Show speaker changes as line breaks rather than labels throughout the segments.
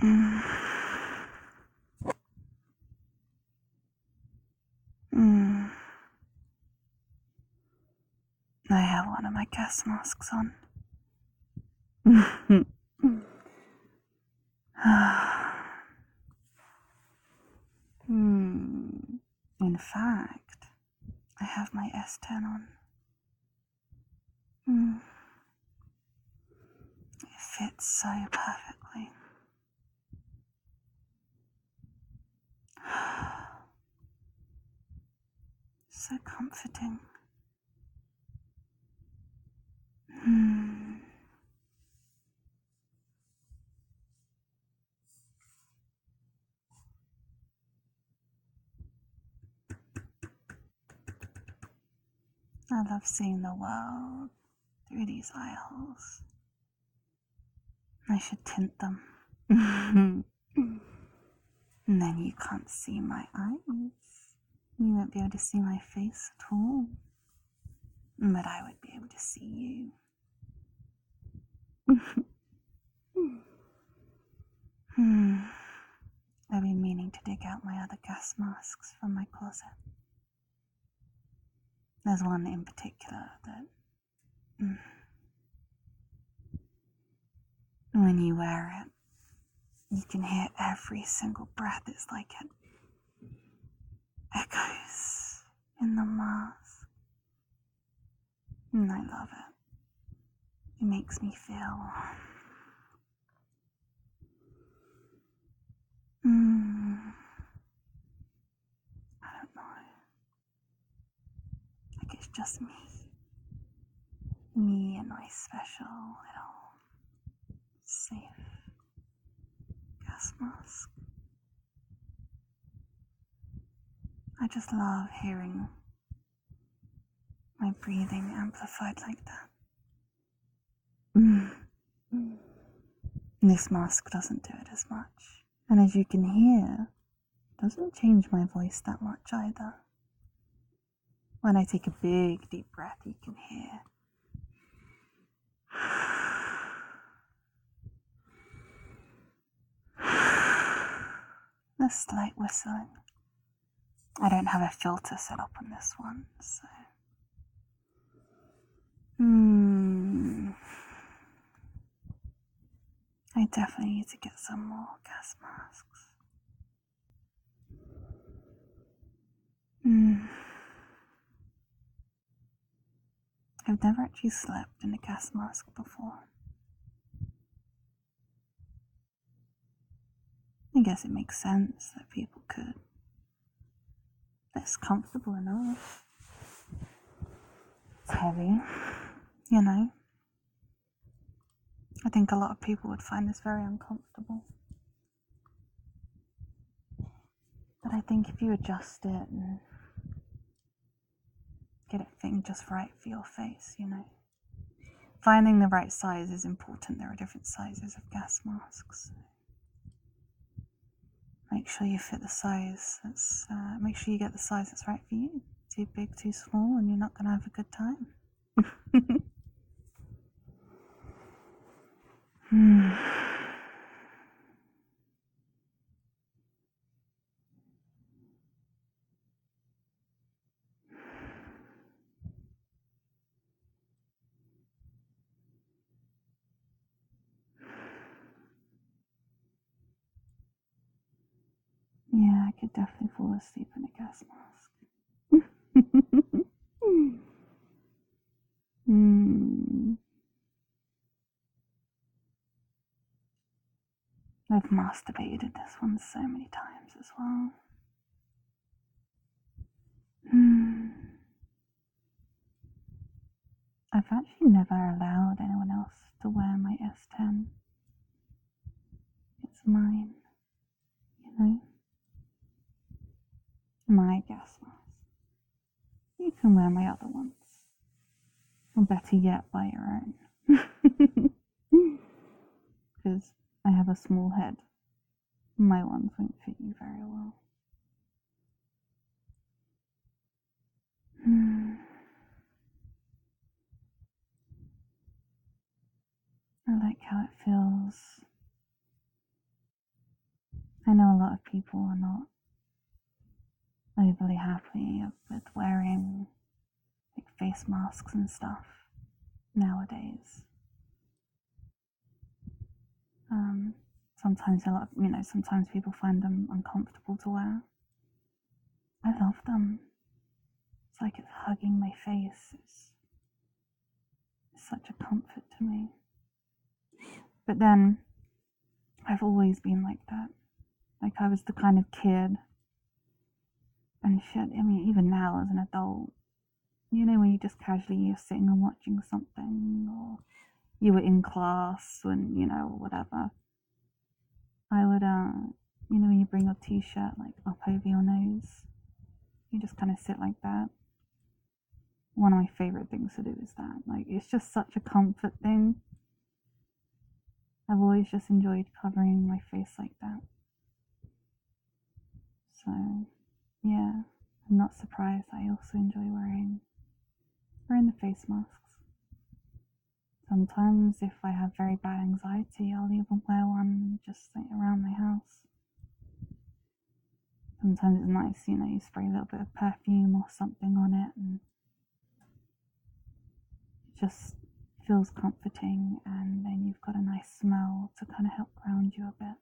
Mm. Mm. I have one of my gas masks on. In fact, I have my S10 on. It fits so perfectly. So comforting. I love seeing the world through these eye holes. I should tint them. And then you can't see my eyes. You won't be able to see my face at all. But I would be able to see you. I've been meaning to dig out my other gas masks from my closet. There's one in particular that when you wear it, you can hear every single breath. It's like it echoes in the mask. And I love it. It makes me feel I don't know. Like it's just me. Me and my special little safe gas mask. I just love hearing my breathing amplified like that. This mask doesn't do it as much. And as you can hear, it doesn't change my voice that much either. When I take a big deep breath, you can hear a slight whistling. I don't have a filter set up on this one, so I definitely need to get some more gas masks. I've never actually slept in a gas mask before. I guess it makes sense that people could. It's comfortable enough. It's heavy, you know. I think a lot of people would find this very uncomfortable. But I think if you adjust it and get it fitting just right for your face, you know. Finding the right size is important. There are different sizes of gas masks. Make sure you fit the size make sure you get the size that's right for you. Too big, too small, and you're not going to have a good time. Yeah, I could definitely fall asleep in a gas mask. I've masturbated this one so many times as well. I've actually never allowed anyone else to wear my S10. It's mine, you know? My gas mask. You can wear my other ones. Or better yet, buy your own. Because I have a small head. My ones won't fit you very well. I like how it feels I know a lot of people are not overly happy with wearing like face masks and stuff nowadays. Sometimes sometimes people find them uncomfortable to wear. I love them. It's like it's hugging my face. It's such a comfort to me. But then, I've always been like that. Like I was the kind of kid and shit. I mean, even now as an adult, when you just casually you're sitting and watching something, or you were in class and whatever. I would, when you bring your t-shirt like up over your nose, you just kind of sit like that. One of my favorite things to do is that. Like, it's just such a comfort thing. I've always just enjoyed covering my face like that. So, yeah, I'm not surprised. I also enjoy wearing the face masks. Sometimes, if I have very bad anxiety, I'll even wear one just like around my house. Sometimes it's nice, you spray a little bit of perfume or something on it, and it just feels comforting, and then you've got a nice smell to kind of help ground you a bit.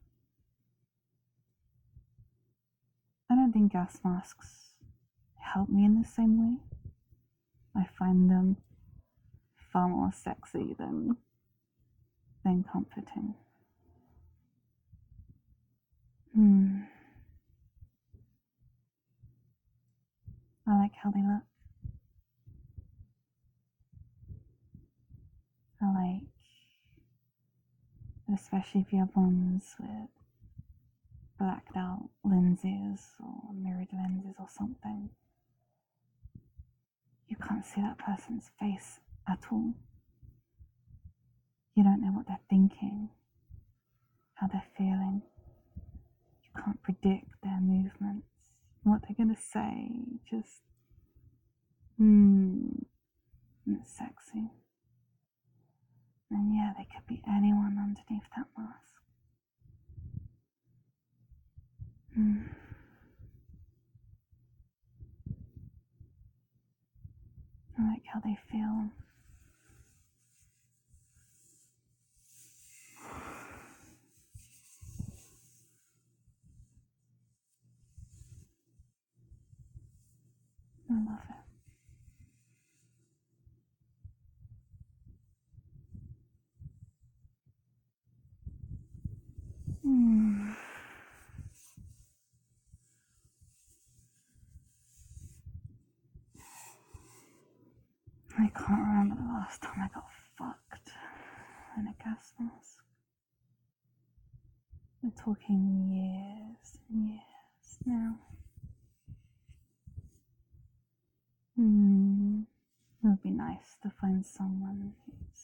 I don't think gas masks help me in the same way. I find them far more sexy than comforting. I like how they look. I like, especially if you have ones with blacked out lenses or mirrored lenses or something. You can't see that person's face at all. You don't know what they're thinking, how they're feeling. You can't predict their movements, what they're going to say. Just, and it's sexy. And yeah, they could be anyone underneath that mask. I like how they feel. I love it. I can't remember the last time I got fucked in a gas mask. We're talking years and years now. It would be nice to find someone who's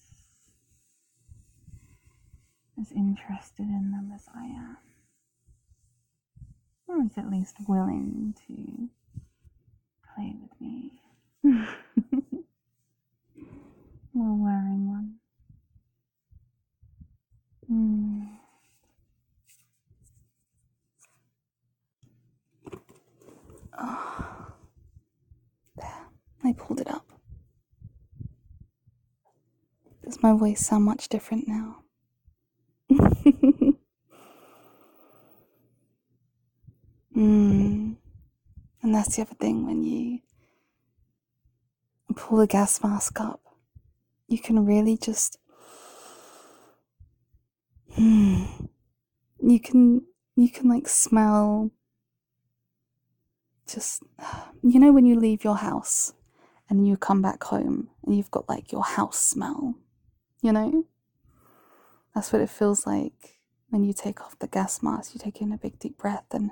as interested in them as I am. Or is at least willing to play with me while wearing one. Oh, there, I pulled it up. Does my voice sound much different now? And that's the other thing, when you pull the gas mask up, you can really just you can like smell, just when you leave your house and you come back home and you've got like your house smell, that's what it feels like when you take off the gas mask. You take in a big deep breath and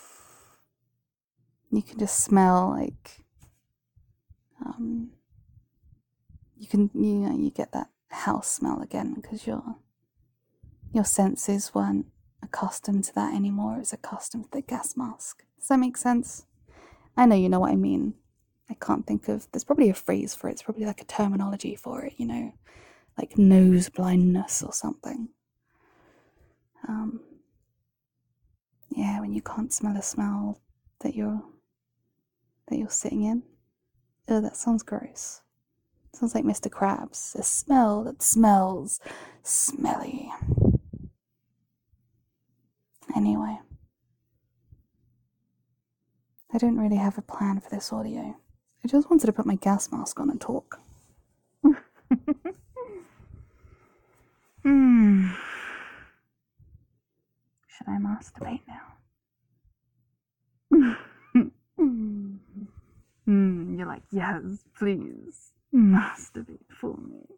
you can just smell like you get that house smell again, because your senses weren't accustomed to that anymore. It was accustomed to the gas mask. Does that make sense? I know you know what I mean. I can't think of, there's probably a phrase for it. It's probably like a terminology for it, like nose blindness or something. Yeah, when you can't smell a smell that you're sitting in. Oh, that sounds gross. Sounds like Mr. Krabs. A smell that smells smelly. Anyway, I don't really have a plan for this audio. I just wanted to put my gas mask on and talk. Should I masturbate now? You're like, yes, please, masturbate for me.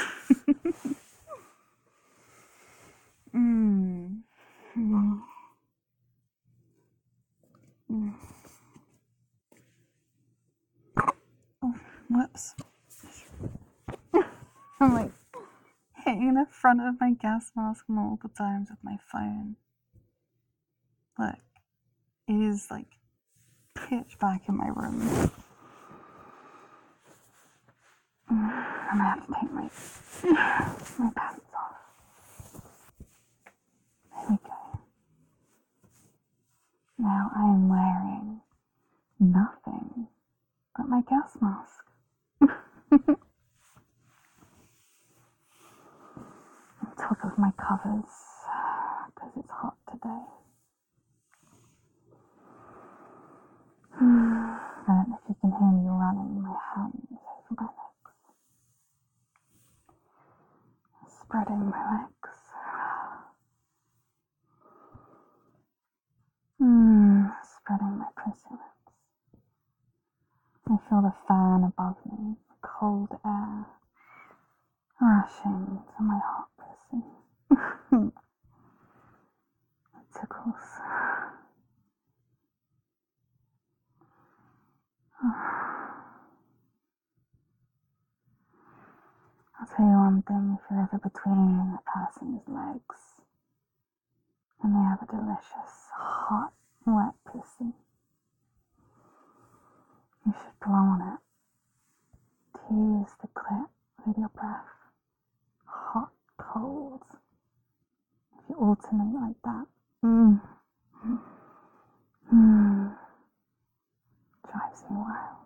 Oh, whoops. I'm like hitting the front of my gas mask multiple times with my phone. Look, it is like pitch black in my room. I'm gonna have to take my pants off. There we go. Now I am wearing nothing but my gas mask. On top of my covers, because it's hot today. I don't know if you can hear me running my hands over my legs. Spreading my legs. Spreading my pussy lips. I feel the fan above me, cold air, rushing to my hot pussy. It tickles. I'll tell you one thing, if you're ever between a person's legs and they have a delicious, hot, wet pussy, you should blow on it. Tease the clit with your breath. Hot, cold. If you alternate like that, drives me wild.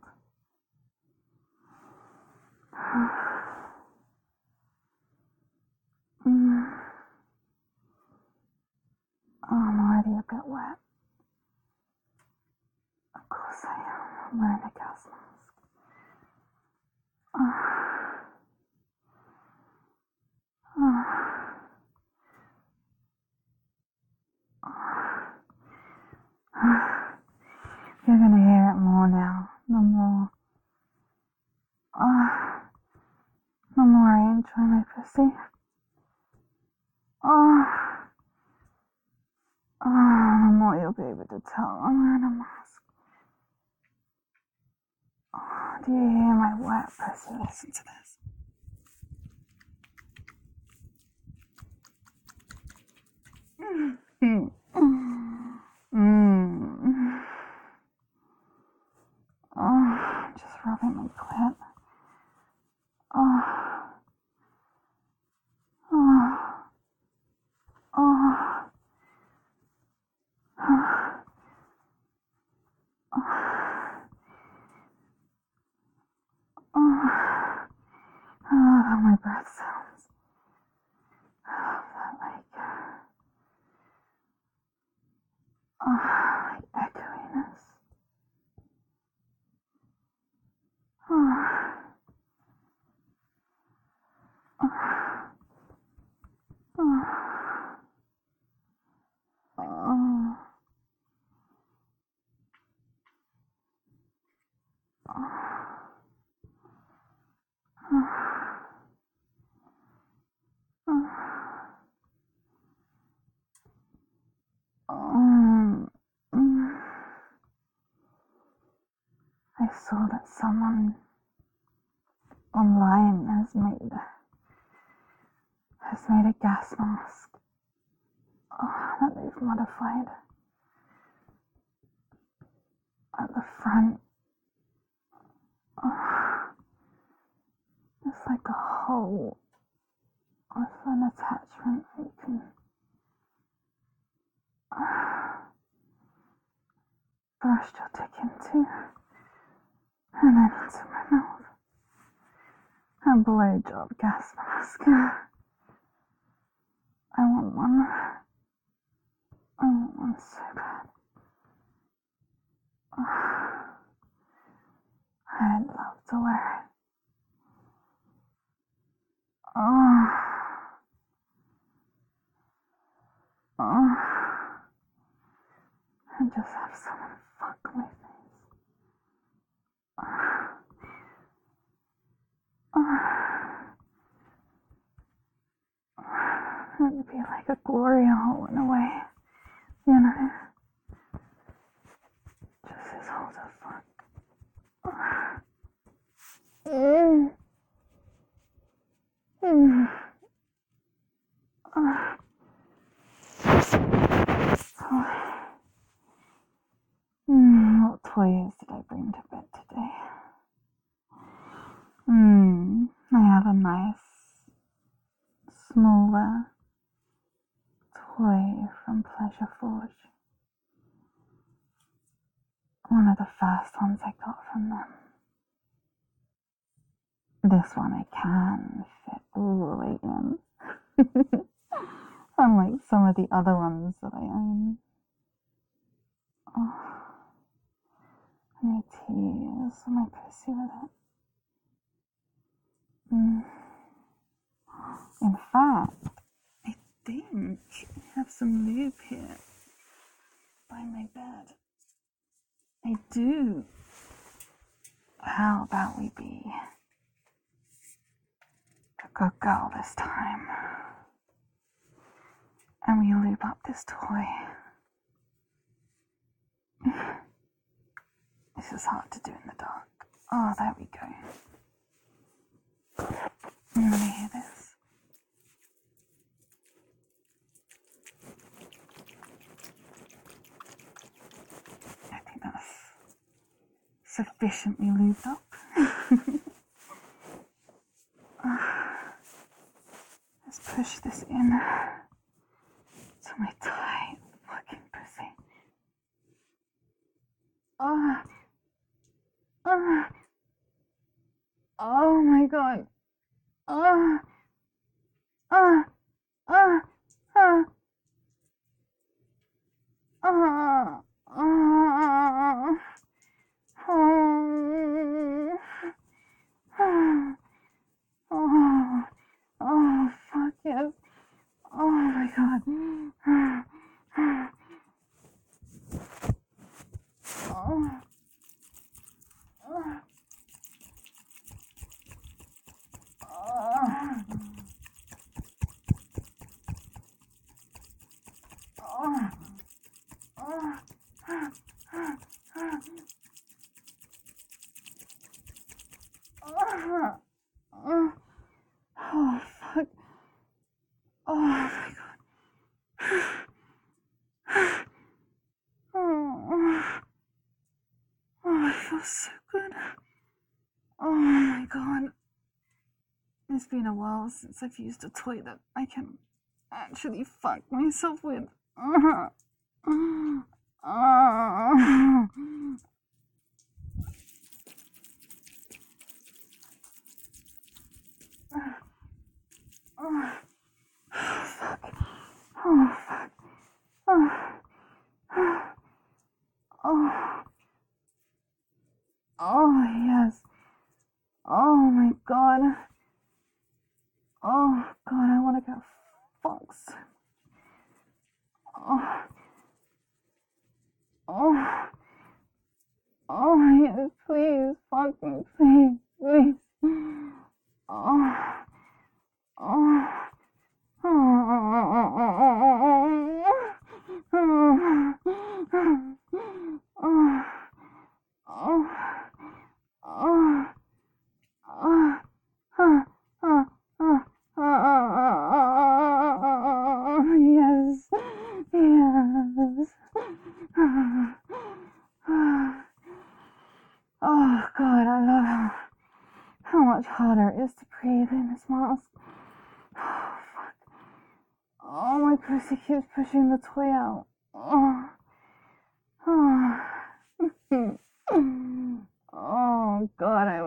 I'm already a bit wet. Of course I am. I'm wearing a gas mask. You're gonna hear it more now. The more I enjoy my pussy. The more you'll be able to tell I'm wearing a mask. Do you hear my wet pussy? Listen to this. Just rubbing my clit. I love how my breath sounds. Like echoiness. I saw that someone online has made a gas mask that they've modified. At the front, it's like a hole with an attachment that you can brushed your dick into, and then into my mouth. A blowjob gas mask. I want one. I want one so bad. I'd love to wear it. And just have someone fuck my face. It'd be like a glory hole in a way, you know? Just his hole to fuck. What toys did I bring to bed today? I have a nice, smaller toy from Pleasure Forge. One of the first ones I got from them. This one I can fit all the way in. Unlike some of the other ones that I own. My tears, my pussy with it. In fact, I think I have some lube here by my bed. I do. How about we be a good girl this time? And we lube up this toy. This is hard to do in the dark. Oh, there we go. You want to hear this? I think that's sufficiently lubed up. Let's push this in to my tight fucking pussy. Oh my god. Oh fuck yes. Oh my god. Oh fuck. Oh my god. Oh, it feels so good. Oh my god. It's been a while since I've used a toy that I can actually fuck myself with. Oh yes. Oh my god. Oh god, I want to get fucked. Oh yes, please, fuck me, please, please. Yes, yes. Oh god, I love how much harder it is to breathe in this mask. Oh fuck. Oh, my pussy keeps pushing the toy out. Oh.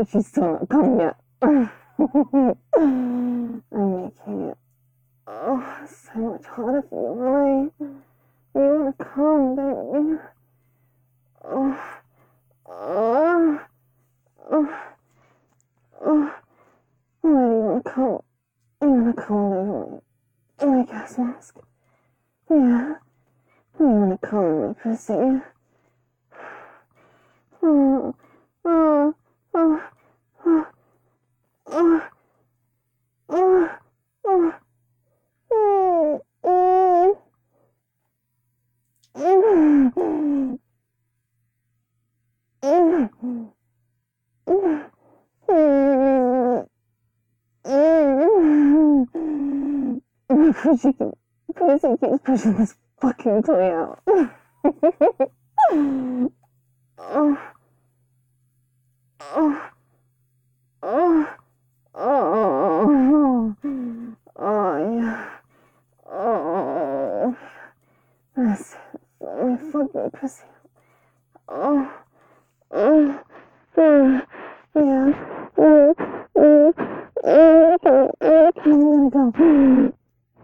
Oh, she's still not come yet. I'm making it, so much harder for you, right? You want to come, don't you? Oh, oh, oh, oh. Why do you want to come? You want to come all over me? My gas mask. Yeah. You want to come in my pussy? Oh, oh, oh, oh, oh, oh, oh, pussy keeps pushing this fucking toy out. Oh, oh, oh, oh, oh, yeah. Oh, that's my fucking pussy. Oh, oh, yeah. I'm gonna go.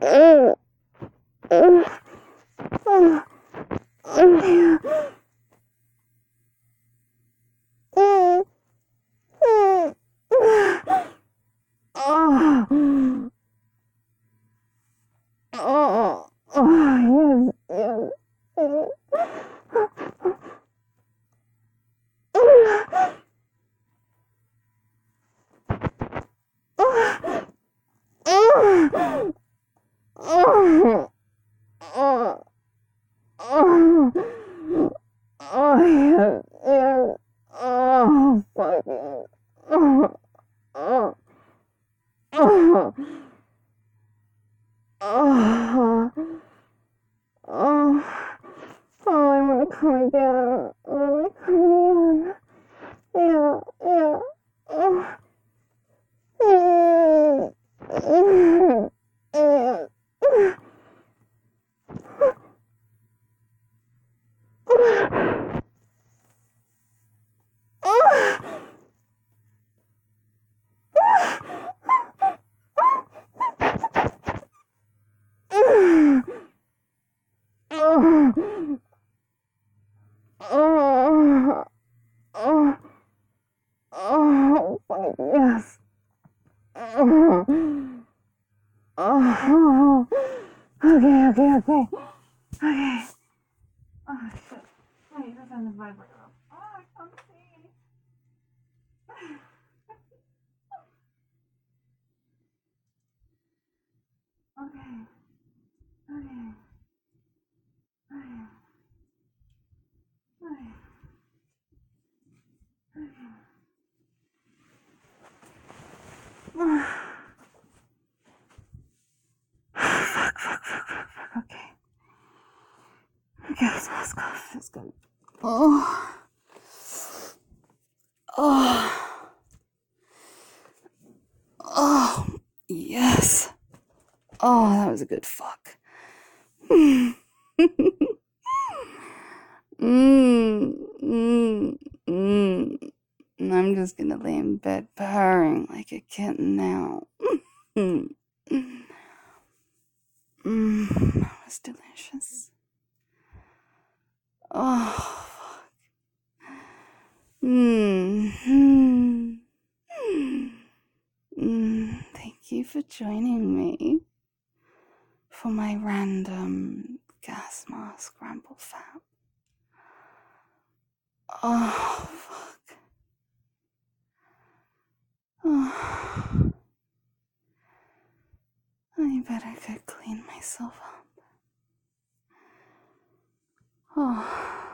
I want to come again. I want to come again. Yeah, yeah. Oh. Oh, fuck, yes. Oh, okay. Okay. Oh, shit. Wait, that's on the vibrator. Oh, I can't see. Okay. Okay. Gas mask off. That's good. Oh. Yes. Oh, that was a good fuck. I'm just gonna lay in bed purring like a kitten now. That was delicious. Oh, fuck. Thank you for joining me for my random gas mask ramble fap. Oh, fuck. Oh. I better go clean myself up. Oh.